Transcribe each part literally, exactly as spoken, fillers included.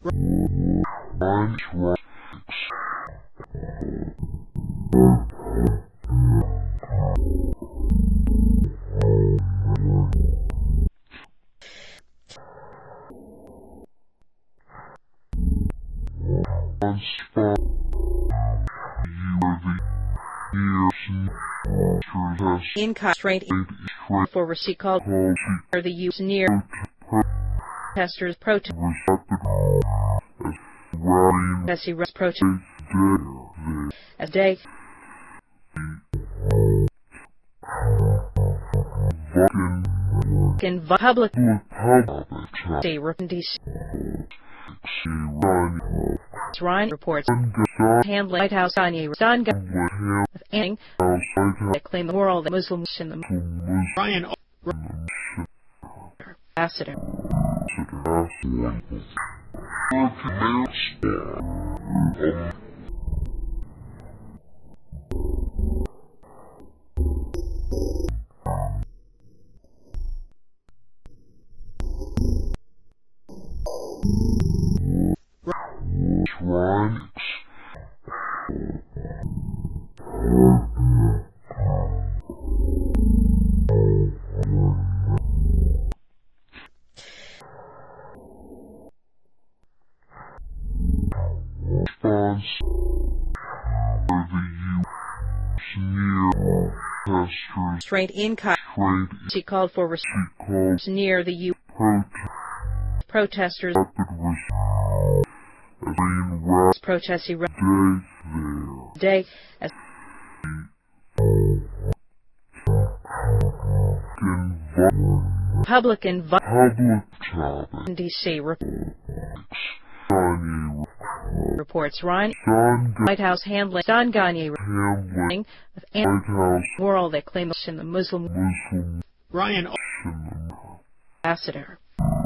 In constraint for receipt called for the use near testers protest Bessie Rest protest as day in public day Ryan reports hand Lighthouse Kanye Don Anning claim the world that Muslims in the Ryan ambassador Restraint in she called for restraint near the U protesters protesting day as public and D C reports Ryan White House handling Don Ganye of world that claims in the Muslim Ryan ambassador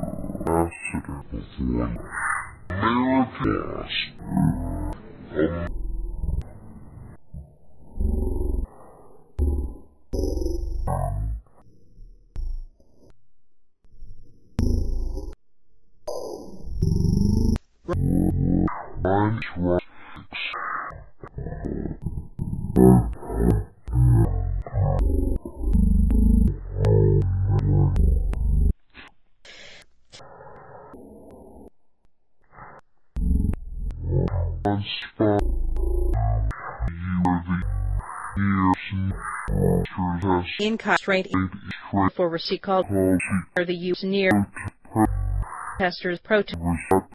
in constraint for receipt called for the use near testers protest